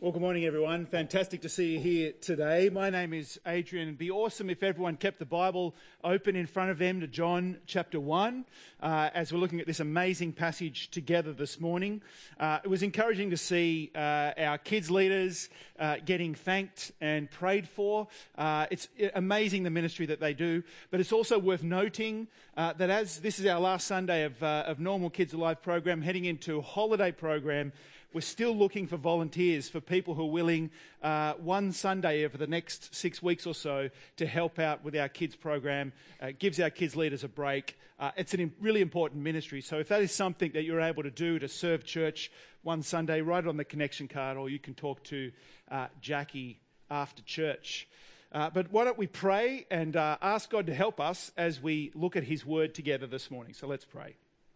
Well, good morning, everyone. Fantastic to see you here today. My name is Adrian. It'd be awesome if everyone kept the Bible open in front of them to John chapter 1 as we're looking at this amazing passage together this morning. It was encouraging to see our kids leaders getting thanked and prayed for. It's amazing the ministry that they do, but it's also worth noting that as this is our last Sunday of normal Kids Alive program, heading into a holiday program, we're still looking for volunteers, for people who are willing one Sunday over the next 6 weeks or so to help out with our kids program. Gives our kids leaders a break. It's a really important ministry. So if that is something that you're able to do to serve church one Sunday, write it on the connection card, or you can talk to Jackie after church. But why don't we pray and ask God to help us as we look at his word together this morning. So let's pray.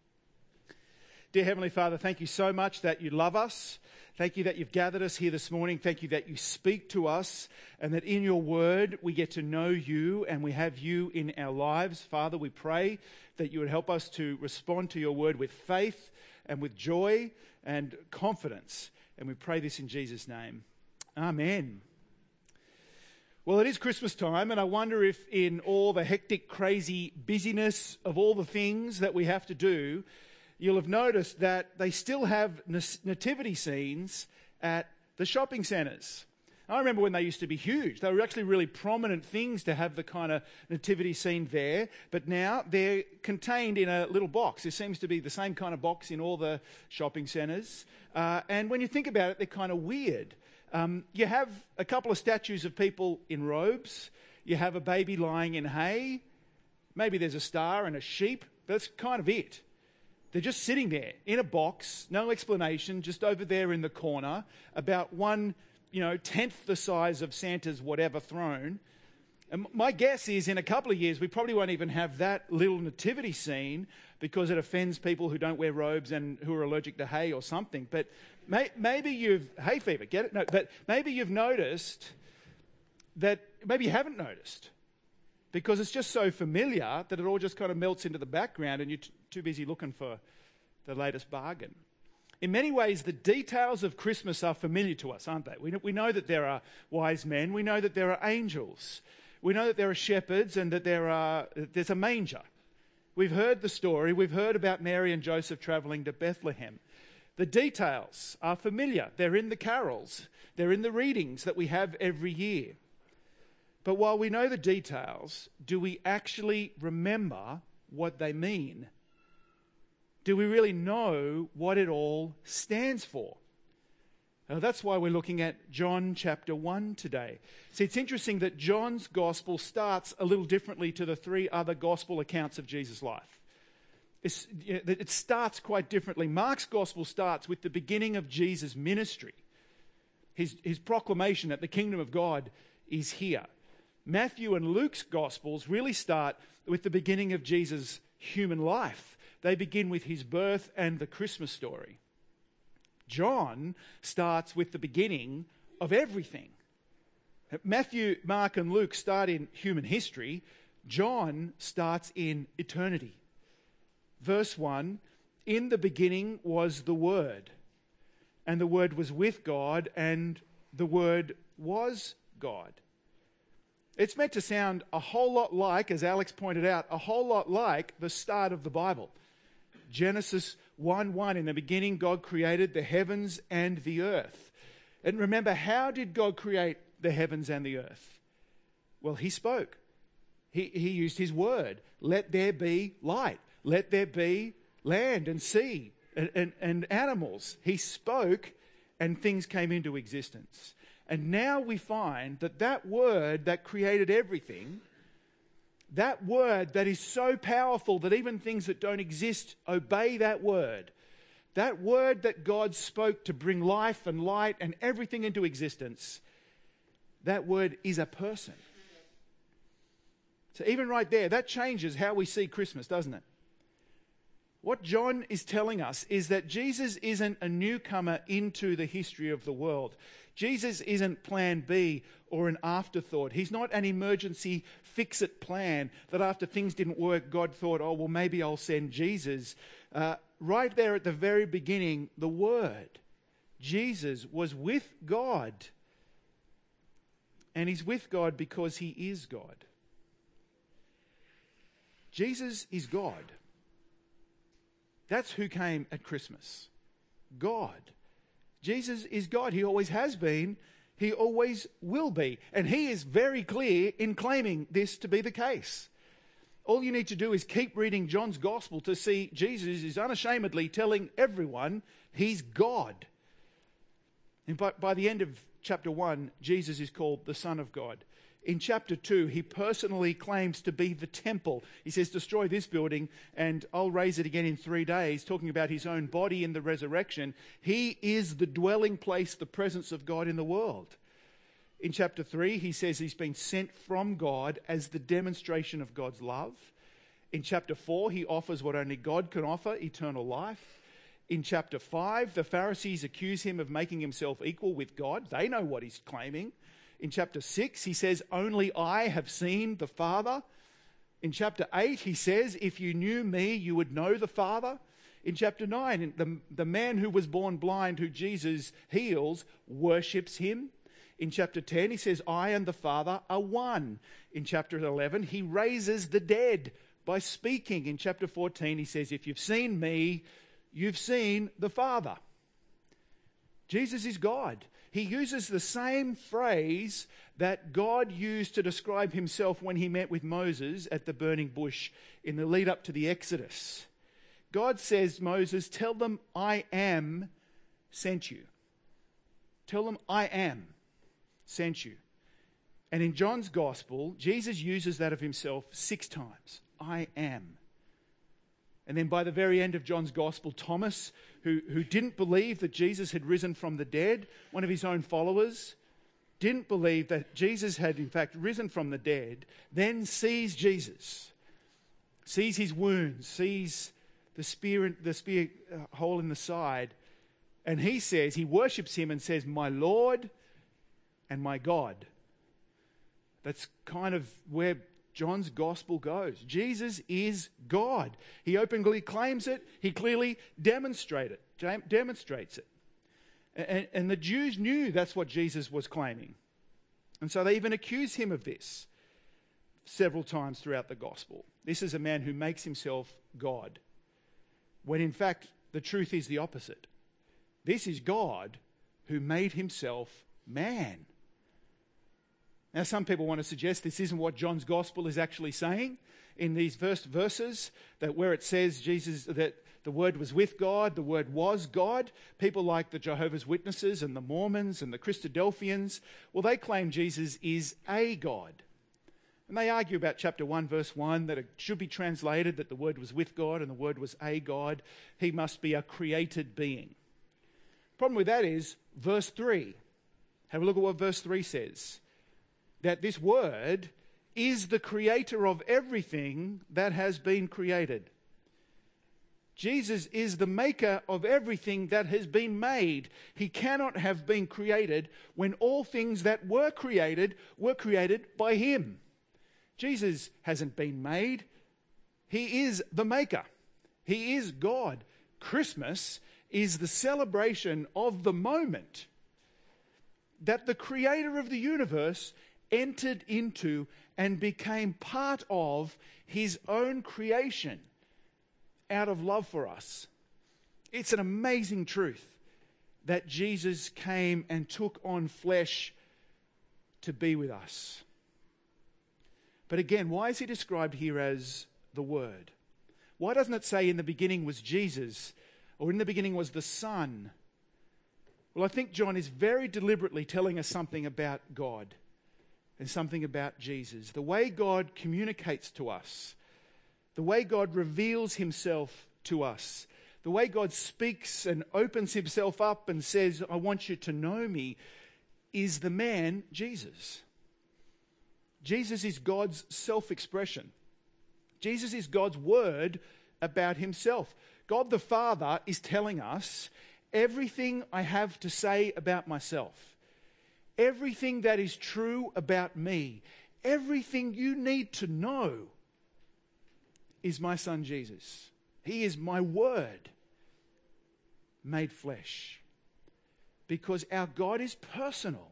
Dear Heavenly Father, thank you so much that you love us. Thank you that you've gathered us here this morning. Thank you that you speak to us and that in your word we get to know you and we have you in our lives. Father, we pray that you would help us to respond to your word with faith and with joy and confidence. And we pray this in Jesus' name. Amen. Well, it is Christmas time, and I wonder if in all the hectic, crazy busyness of all the things that we have to do, you'll have noticed that they still have nativity scenes at the shopping centres. I remember when they used to be huge. They were actually really prominent things to have the kind of nativity scene there, but now they're contained in a little box. There seems to be the same kind of box in all the shopping centres, and when you think about it, they're kind of weird. You have a couple of statues of people in robes. You have a baby lying in hay. Maybe there's a star and a sheep, but that's kind of it. They're just sitting there in a box, no explanation, just over there in the corner, about 1/10 the size of Santa's whatever throne. And my guess is in a couple of years, we probably won't even have that little nativity scene because it offends people who don't wear robes and who are allergic to hay or something. But maybe you've, hay fever, get it? No, but maybe you've noticed that, maybe you haven't noticed, because it's just so familiar that it all just kind of melts into the background and you're too busy looking for the latest bargain. In many ways, the details of Christmas are familiar to us, aren't they? We know that there are wise men. We know that there are angels. We know that there are shepherds and that there's a manger. We've heard the story. We've heard about Mary and Joseph travelling to Bethlehem. The details are familiar. They're in the carols. They're in the readings that we have every year. But while we know the details, do we actually remember what they mean? Do we really know what it all stands for? Now, that's why we're looking at John chapter 1 today. See, it's interesting that John's gospel starts a little differently to the three other gospel accounts of Jesus' life. It starts quite differently. Mark's gospel starts with the beginning of Jesus' ministry, his proclamation that the kingdom of God is here. Matthew and Luke's Gospels really start with the beginning of Jesus' human life. They begin with his birth and the Christmas story. John starts with the beginning of everything. Matthew, Mark, and Luke start in human history. John starts in eternity. Verse 1, in the beginning was the Word, and the Word was with God, and the Word was God. It's meant to sound a whole lot like, as Alex pointed out, a whole lot like the start of the Bible. Genesis 1:1, in the beginning God created the heavens and the earth. And remember, how did God create the heavens and the earth? Well, he spoke. He used his word. Let there be light. Let there be land and sea and animals. He spoke and things came into existence. And now we find that that word that created everything, that word that is so powerful that even things that don't exist obey that word that God spoke to bring life and light and everything into existence, that word is a person. So even right there, that changes how we see Christmas, doesn't it? What John is telling us is that Jesus isn't a newcomer into the history of the world. Jesus isn't plan B or an afterthought. He's not an emergency fix-it plan that after things didn't work, God thought, oh, well, maybe I'll send Jesus. Right there at the very beginning, the Word Jesus was with God. And he's with God because he is God. Jesus is God. That's who came at Christmas. God. Jesus is God. He always has been. He always will be. And he is very clear in claiming this to be the case. All you need to do is keep reading John's Gospel to see Jesus is unashamedly telling everyone he's God. And by the end of chapter 1, Jesus is called the Son of God. In chapter 2, he personally claims to be the temple. He says, destroy this building and I'll raise it again in 3 days, talking about his own body in the resurrection. He is the dwelling place, the presence of God in the world. In chapter 3, he says he's been sent from God as the demonstration of God's love. In chapter 4, he offers what only God can offer, eternal life. In chapter 5, the Pharisees accuse him of making himself equal with God. They know what he's claiming. In chapter 6, he says, only I have seen the Father. In chapter 8, he says, if you knew me, you would know the Father. In chapter 9, the man who was born blind, who Jesus heals, worships him. In chapter 10, he says, I and the Father are one. In chapter 11, he raises the dead by speaking. In chapter 14, he says, if you've seen me, you've seen the Father. Jesus is God. He uses the same phrase that God used to describe himself when he met with Moses at the burning bush in the lead up to the Exodus. God says, Moses, tell them I am sent you. Tell them I am sent you. And in John's Gospel, Jesus uses that of himself 6 times. I am. And then by the very end of John's Gospel, Thomas, who didn't believe that Jesus had risen from the dead, one of his own followers, didn't believe that Jesus had in fact risen from the dead, then sees Jesus, sees his wounds, sees the spear hole in the side, and he worships him and says, my Lord and my God. That's kind of where John's Gospel goes. Jesus is God. He openly claims it. He clearly demonstrates it. And the Jews knew that's what Jesus was claiming. And so they even accuse him of this several times throughout the Gospel. This is a man who makes himself God, when in fact the truth is the opposite. This is God who made himself man. Now, some people want to suggest this isn't what John's Gospel is actually saying in these first verses, that where it says that the Word was with God, the Word was God. People like the Jehovah's Witnesses and the Mormons and the Christadelphians, well, they claim Jesus is a God. And they argue about chapter 1, verse 1, that it should be translated that the Word was with God and the Word was a God. He must be a created being. Problem with that is verse 3. Have a look at what verse 3 says. That this Word is the creator of everything that has been created. Jesus is the maker of everything that has been made. He cannot have been created when all things that were created by him. Jesus hasn't been made. He is the maker. He is God. Christmas is the celebration of the moment that the creator of the universe entered into and became part of his own creation out of love for us. It's an amazing truth that Jesus came and took on flesh to be with us. But again, why is he described here as the Word? Why doesn't it say in the beginning was Jesus, or in the beginning was the Son? Well, I think John is very deliberately telling us something about God and something about Jesus. The way God communicates to us, the way God reveals himself to us, the way God speaks and opens himself up and says, I want you to know me, is the man Jesus. Jesus is God's self-expression. Jesus is God's word about himself. God the Father is telling us everything I have to say about myself. Everything that is true about me, everything you need to know is my Son Jesus. He is my Word made flesh. Because our God is personal.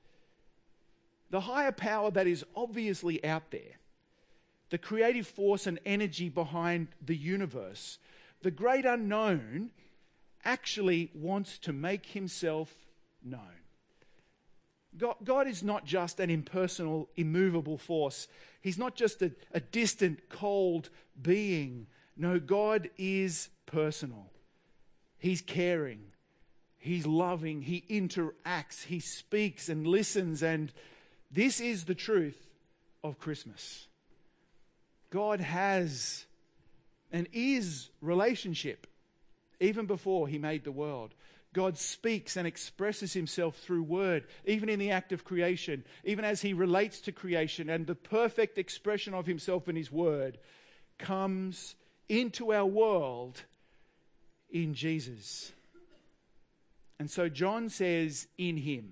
The higher power that is obviously out there, the creative force and energy behind the universe, the great unknown, actually wants to make himself known. God is not just an impersonal, immovable force. He's not just a distant, cold being. No, God is personal. He's caring. He's loving. He interacts. He speaks and listens. And this is the truth of Christmas. God has and is relationship even before he made the world. God speaks and expresses himself through word, even in the act of creation, even as he relates to creation, and the perfect expression of himself in his word comes into our world in Jesus. And so John says, in him,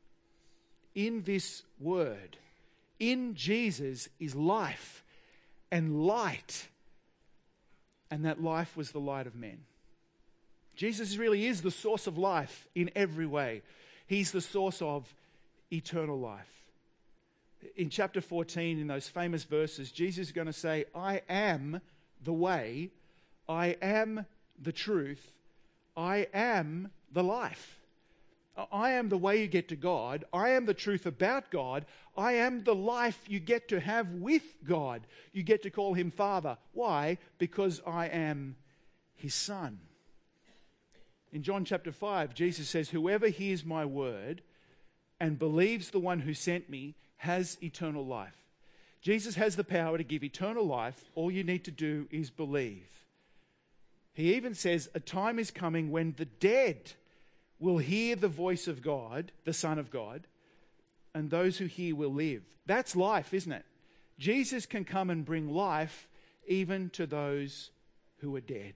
in this word, in Jesus is life and light, and that life was the light of men. Jesus really is the source of life in every way. He's the source of eternal life. In chapter 14, in those famous verses, Jesus is going to say, I am the way, I am the truth, I am the life. I am the way you get to God. I am the truth about God. I am the life you get to have with God. You get to call him Father. Why? Because I am his Son. In John chapter 5, Jesus says, whoever hears my word and believes the one who sent me has eternal life. Jesus has the power to give eternal life. All you need to do is believe. He even says a time is coming when the dead will hear the voice of God, the Son of God, and those who hear will live. That's life, isn't it? Jesus can come and bring life even to those who are dead.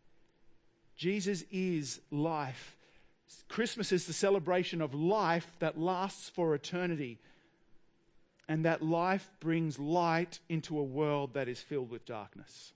Jesus is life. Christmas is the celebration of life that lasts for eternity. And that life brings light into a world that is filled with darkness.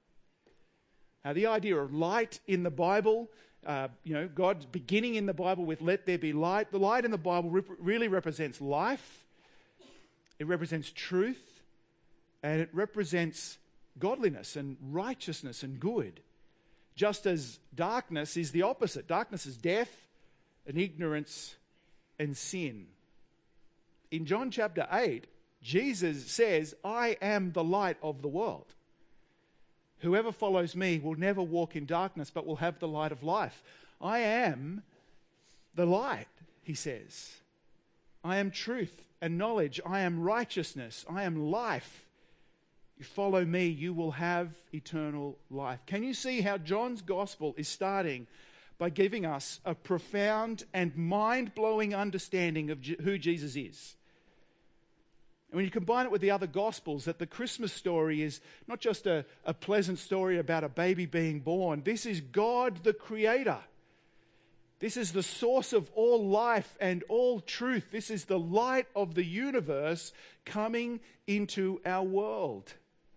Now, the idea of light in the Bible, God beginning in the Bible with let there be light. The light in the Bible really represents life. It represents truth. And it represents godliness and righteousness and good. Just as darkness is the opposite. Darkness is death and ignorance and sin. In John chapter 8, Jesus says, I am the light of the world. Whoever follows me will never walk in darkness, but will have the light of life. I am the light, he says. I am truth and knowledge. I am righteousness. I am life. You follow me, you will have eternal life. Can you see how John's gospel is starting by giving us a profound and mind-blowing understanding of who Jesus is? And when you combine it with the other gospels, that the Christmas story is not just a pleasant story about a baby being born. This is God the Creator. This is the source of all life and all truth. This is the light of the universe coming into our world.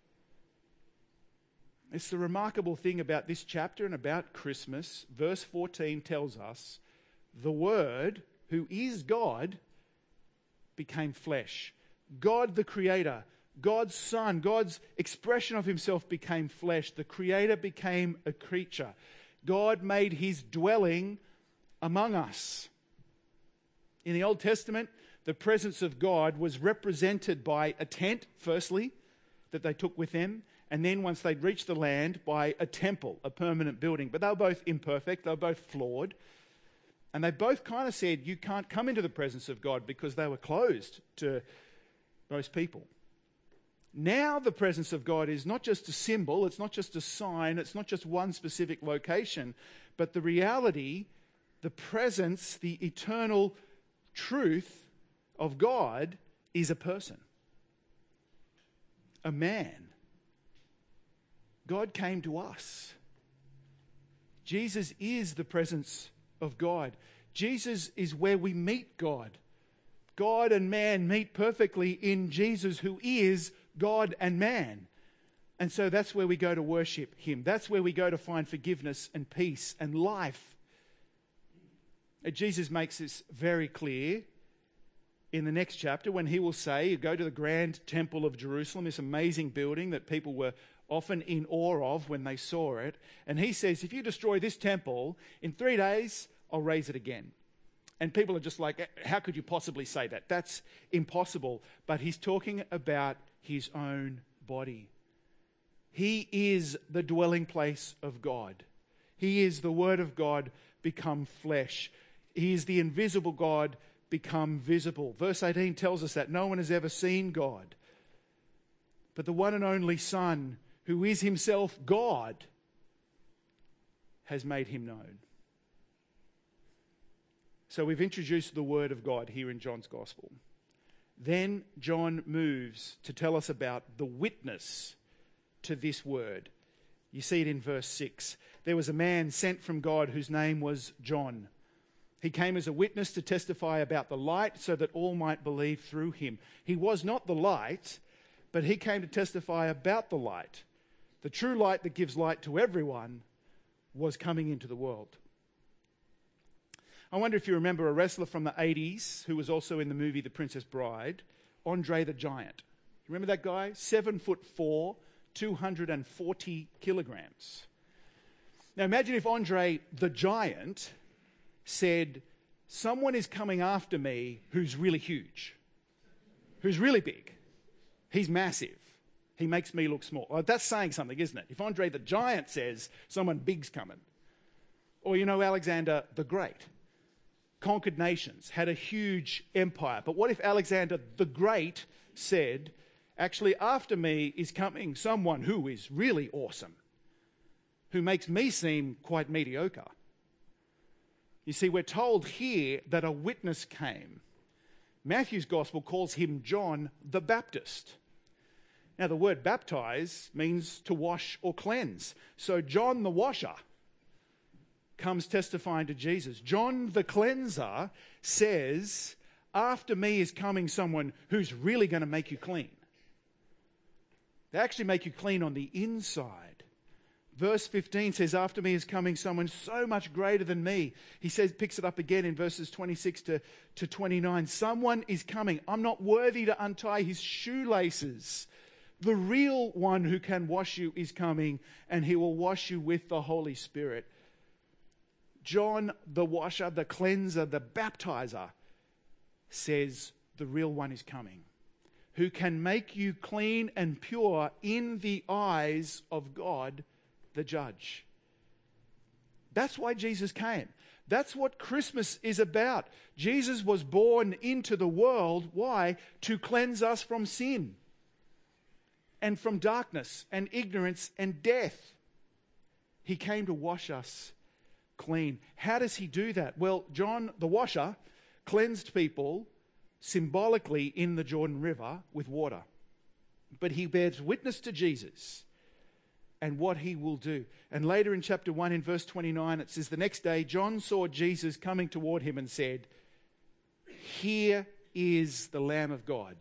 It's the remarkable thing about this chapter and about Christmas. Verse 14 tells us, the Word, who is God, became flesh. God the Creator, God's Son, God's expression of himself became flesh. The Creator became a creature. God made his dwelling among us. In the Old Testament, the presence of God was represented by a tent, firstly, that they took with them. And then once they'd reached the land, by a temple, a permanent building. But they were both imperfect, they were both flawed. And they both kind of said, you can't come into the presence of God because they were closed to most people. Now the presence of God is not just a symbol, it's not just a sign, it's not just one specific location, but the reality, the presence, the eternal truth of God is a person, a man. God came to us. Jesus is the presence of God. Jesus is where we meet God. God and man meet perfectly in Jesus, who is God and man. And so that's where we go to worship him. That's where we go to find forgiveness and peace and life. Jesus makes this very clear in the next chapter when he will say, you go to the grand temple of Jerusalem, this amazing building that people were often in awe of when they saw it. And he says, if you destroy this temple, in 3 days, I'll raise it again. And people are just like, how could you possibly say that? That's impossible. But he's talking about his own body. He is the dwelling place of God. He is the Word of God become flesh. He is the invisible God become visible. Verse 18 tells us that no one has ever seen God, but the one and only Son, who is himself God, has made him known. So we've introduced the Word of God here in John's Gospel. Then John moves to tell us about the witness to this Word. You see it in verse 6. There was a man sent from God whose name was John. He came as a witness to testify about the light so that all might believe through him. He was not the light, but he came to testify about the light. The true light that gives light to everyone was coming into the world. I wonder if you remember a wrestler from the 80s who was also in the movie The Princess Bride, Andre the Giant. You remember that guy? 7'4", 240 kilograms. Now imagine if Andre the Giant said, someone is coming after me who's really huge, who's really big. He's massive. He makes me look small. Well, that's saying something, isn't it? If Andre the Giant says someone big's coming. Or Alexander the Great conquered nations, had a huge empire. But what if Alexander the Great said, actually after me is coming someone who is really awesome, who makes me seem quite mediocre? You see, we're told here that a witness came. Matthew's gospel calls him John the Baptist. Now, the word baptize means to wash or cleanse. So John the washer comes testifying to Jesus. John the cleanser says, after me is coming someone who's really going to make you clean. They actually make you clean on the inside. Verse 15 says, after me is coming someone so much greater than me. He says, picks it up again in verses 26 to 29. Someone is coming. I'm not worthy to untie his shoelaces. The real one who can wash you is coming, and he will wash you with the Holy Spirit. John the washer, the cleanser, the baptizer says the real one is coming, who can make you clean and pure in the eyes of God the judge. That's why Jesus came. That's what Christmas is about. Jesus was born into the world. Why? To cleanse us from sin and from darkness and ignorance and death. He came to wash us clean. How does he do that? Well, John the washer cleansed people symbolically in the Jordan River with water. But he bears witness to Jesus and what he will do. And later in chapter 1 in verse 29, it says, the next day John saw Jesus coming toward him and said, here is the Lamb of God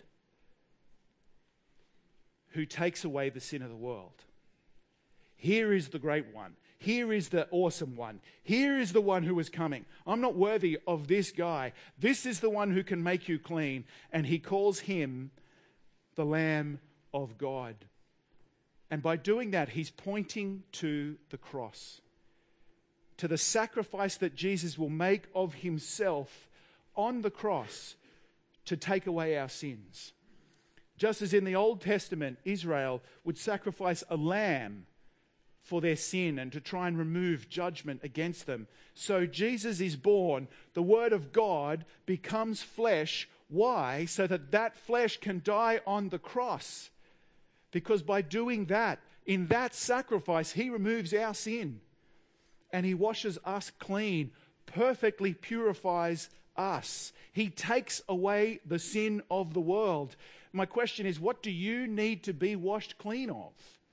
who takes away the sin of the world. Here is the great one. Here is the awesome one. Here is the one who is coming. I'm not worthy of this guy. This is the one who can make you clean. And he calls him the Lamb of God. And by doing that, he's pointing to the cross, to the sacrifice that Jesus will make of himself on the cross to take away our sins. Just as in the Old Testament, Israel would sacrifice a lamb for their sin and to try and remove judgment against them. So Jesus is born, the Word of God becomes flesh. Why? So that that flesh can die on the cross. Because by doing that, in that sacrifice, he removes our sin and he washes us clean, perfectly purifies us. He takes away the sin of the world. My question is, what do you need to be washed clean of?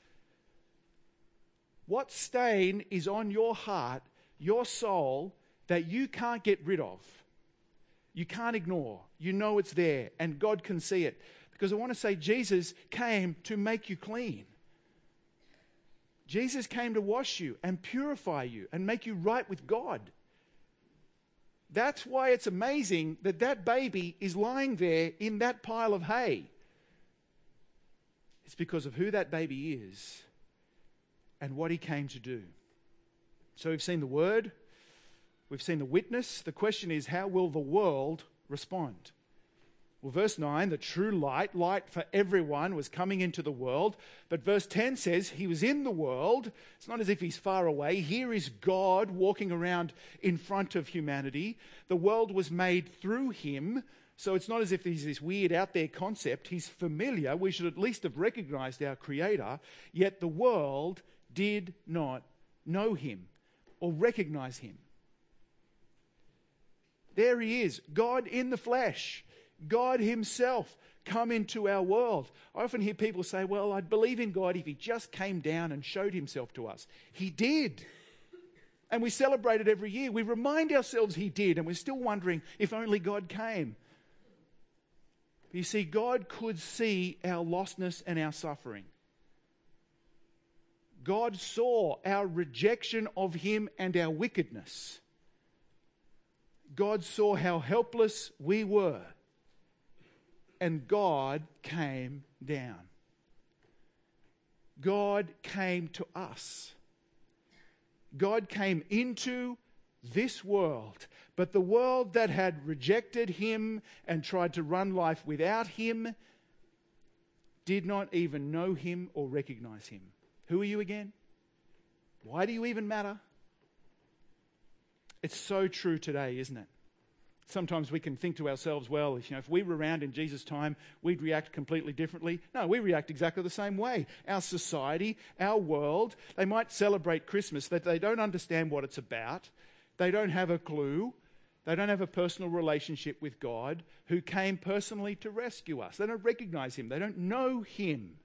What stain is on your heart, your soul, that you can't get rid of? You can't ignore. You know it's there and God can see it. Because I want to say Jesus came to make you clean. Jesus came to wash you and purify you and make you right with God. That's why it's amazing that that baby is lying there in that pile of hay. It's because of who that baby is and what he came to do. So we've seen the word, we've seen the witness. The question is, how will the world respond? Well, verse 9, the true light, light for everyone, was coming into the world. But verse 10 says he was in the world. It's not as if he's far away. Here is God walking around in front of humanity. The world was made through him. So it's not as if he's this weird out there concept. He's familiar. We should at least have recognized our Creator. Yet the world did not know him or recognize him. There he is, God in the flesh. God himself come into our world. I often hear people say, well, I'd believe in God if he just came down and showed himself to us. He did. And we celebrate it every year. We remind ourselves he did, and we're still wondering if only God came. You see, God could see our lostness and our suffering. God saw our rejection of him and our wickedness. God saw how helpless we were. And God came down. God came to us. God came into this world. But the world that had rejected him and tried to run life without him did not even know him or recognize him. Who are you again? Why do you even matter? It's so true today, isn't it? Sometimes we can think to ourselves, well, if we were around in Jesus' time, we'd react completely differently. No, we react exactly the same way. Our society, our world, they might celebrate Christmas, that they don't understand what it's about. They don't have a clue. They don't have a personal relationship with God who came personally to rescue us. They don't recognize him. They don't know him.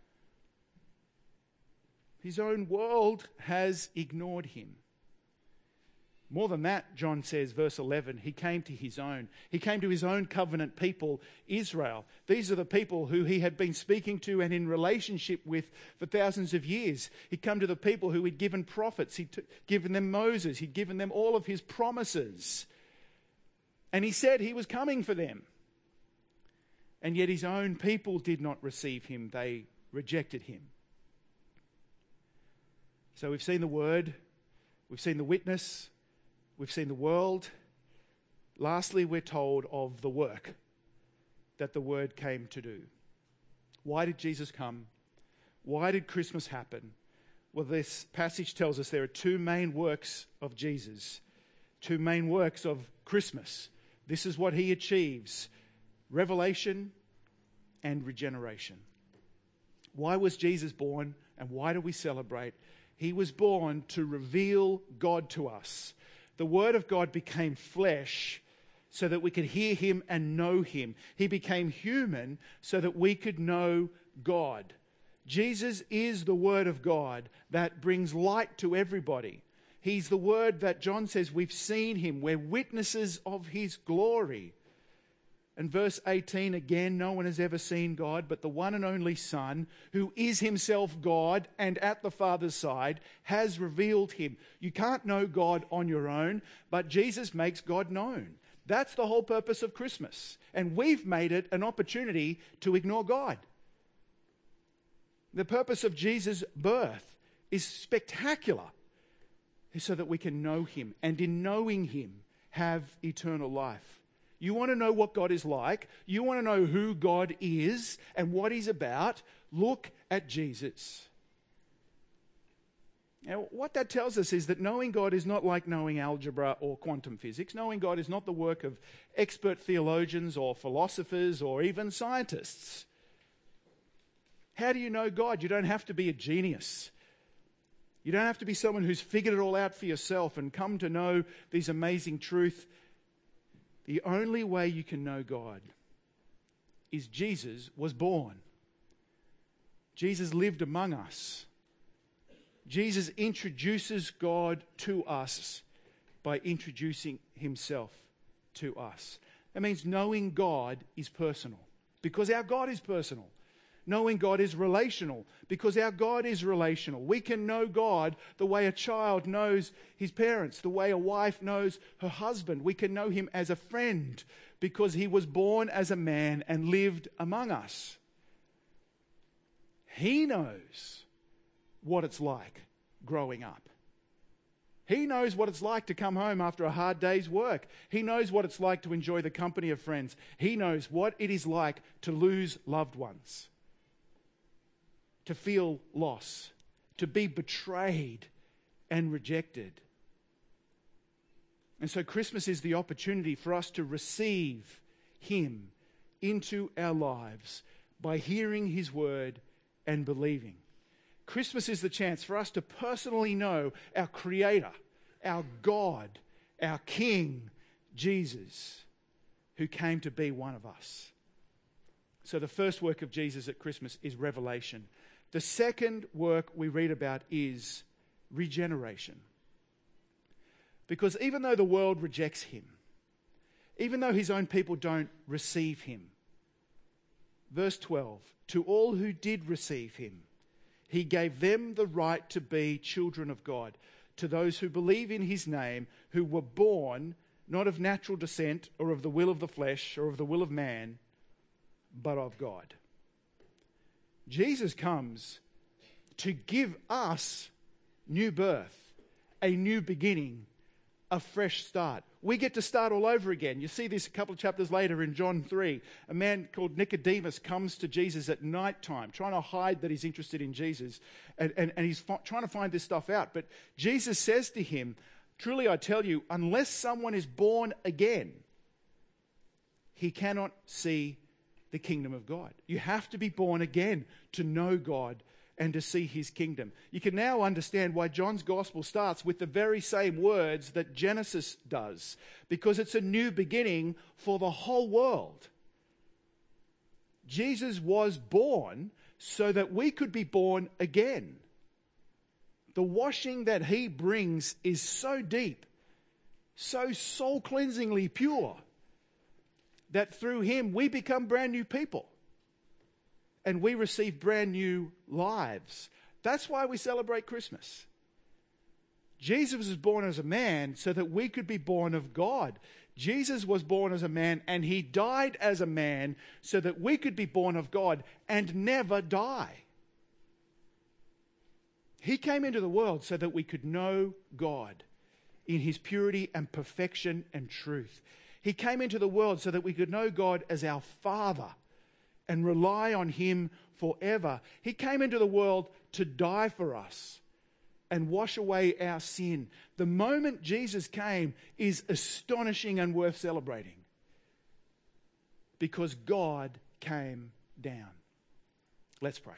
His own world has ignored him. More than that, John says, verse 11, he came to his own. He came to his own covenant people, Israel. These are the people who he had been speaking to and in relationship with for thousands of years. He'd come to the people who he'd given prophets. He'd given them Moses. He'd given them all of his promises. And he said he was coming for them. And yet his own people did not receive him. They rejected him. So we've seen the word. We've seen the witness. We've seen the world. Lastly, we're told of the work that the word came to do. Why did Jesus come? Why did Christmas happen? Well, this passage tells us there are two main works of Jesus, two main works of Christmas. This is what he achieves: revelation and regeneration. Why was Jesus born, and why do we celebrate? He was born to reveal God to us. The Word of God became flesh so that we could hear him and know him. He became human so that we could know God. Jesus is the Word of God that brings light to everybody. He's the Word that John says we've seen him. We're witnesses of his glory. And verse 18 again, no one has ever seen God, but the one and only Son, who is himself God and at the Father's side, has revealed him. You can't know God on your own, but Jesus makes God known. That's the whole purpose of Christmas. And we've made it an opportunity to ignore God. The purpose of Jesus' birth is spectacular, so that we can know him, and in knowing him, have eternal life. You want to know what God is like, you want to know who God is and what he's about, look at Jesus. Now, what that tells us is that knowing God is not like knowing algebra or quantum physics. Knowing God is not the work of expert theologians or philosophers or even scientists. How do you know God? You don't have to be a genius. You don't have to be someone who's figured it all out for yourself and come to know these amazing truths. The only way you can know God is Jesus was born. Jesus lived among us. Jesus introduces God to us by introducing himself to us. That means knowing God is personal, because our God is personal. Knowing God is relational because our God is relational. We can know God the way a child knows his parents, the way a wife knows her husband. We can know him as a friend because he was born as a man and lived among us. He knows what it's like growing up. He knows what it's like to come home after a hard day's work. He knows what it's like to enjoy the company of friends. He knows what it is like to lose loved ones, to feel loss, to be betrayed and rejected. And so Christmas is the opportunity for us to receive him into our lives by hearing his word and believing. Christmas is the chance for us to personally know our Creator, our God, our King, Jesus, who came to be one of us. So the first work of Jesus at Christmas is revelation. The second work we read about is regeneration. Because even though the world rejects him, even though his own people don't receive him, verse 12, to all who did receive him, he gave them the right to be children of God, to those who believe in his name, who were born not of natural descent or of the will of the flesh or of the will of man, but of God. Jesus comes to give us new birth, a new beginning, a fresh start. We get to start all over again. You see this a couple of chapters later in John 3. A man called Nicodemus comes to Jesus at night time, trying to hide that he's interested in Jesus, and he's trying to find this stuff out. But Jesus says to him, truly I tell you, unless someone is born again, he cannot see the kingdom of God. You have to be born again to know God and to see his kingdom. You can now understand why John's gospel starts with the very same words that Genesis does, because it's a new beginning for the whole world. Jesus was born so that we could be born again. The washing that he brings is so deep, so soul-cleansingly pure, that through him we become brand new people. And we receive brand new lives. That's why we celebrate Christmas. Jesus was born as a man so that we could be born of God. Jesus was born as a man and he died as a man so that we could be born of God and never die. He came into the world so that we could know God in his purity and perfection and truth. He came into the world so that we could know God as our Father and rely on him forever. He came into the world to die for us and wash away our sin. The moment Jesus came is astonishing and worth celebrating because God came down. Let's pray.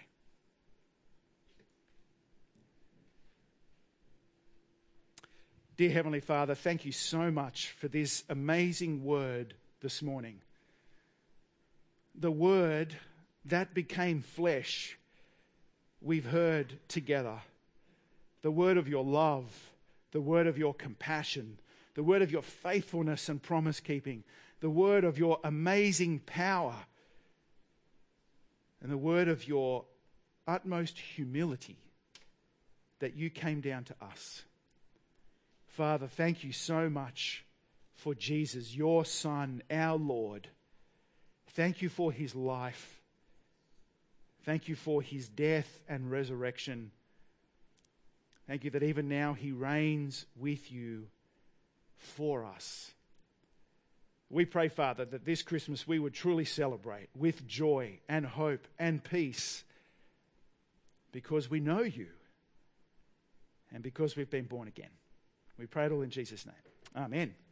Dear Heavenly Father, thank you so much for this amazing word this morning. The word that became flesh we've heard together. The word of your love, the word of your compassion, the word of your faithfulness and promise keeping, the word of your amazing power, and the word of your utmost humility that you came down to us. Father, thank you so much for Jesus, your Son, our Lord. Thank you for his life. Thank you for his death and resurrection. Thank you that even now he reigns with you for us. We pray, Father, that this Christmas we would truly celebrate with joy and hope and peace because we know you and because we've been born again. We pray it all in Jesus' name. Amen.